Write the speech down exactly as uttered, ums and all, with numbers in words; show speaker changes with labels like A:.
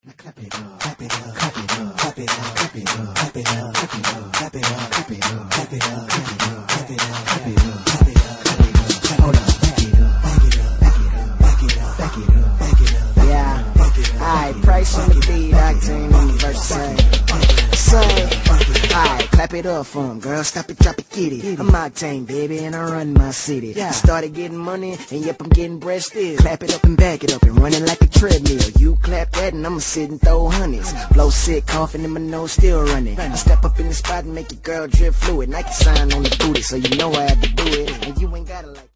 A: Now clap it up, clap it up, clap it up, clap it up, clap it up, clap it up, clap it up, clap it up, clap it up, clap it up, clap it up, clap it up, clap it up, clap it up, clap it up. Hold up, back it up, back it up, back it up, back it up, back it up, back it up. Yeah. Alright, price on the beat, octane on the verse. Say, say. Alright, clap it up for him, girl. Stop it, drop it, get it. I'm Octane, baby, and I run my city. Yeah. I started getting money, and yep, I'm getting bread still. Clap it up and back it up and run it like a treadmill. You clap that, and I'ma sit and throw honeys. Flow sick, coughing, and my nose still running. I step up in the spot and make your girl drip fluid. Nike sign on the booty, so you know I had to do it. And you ain't gotta like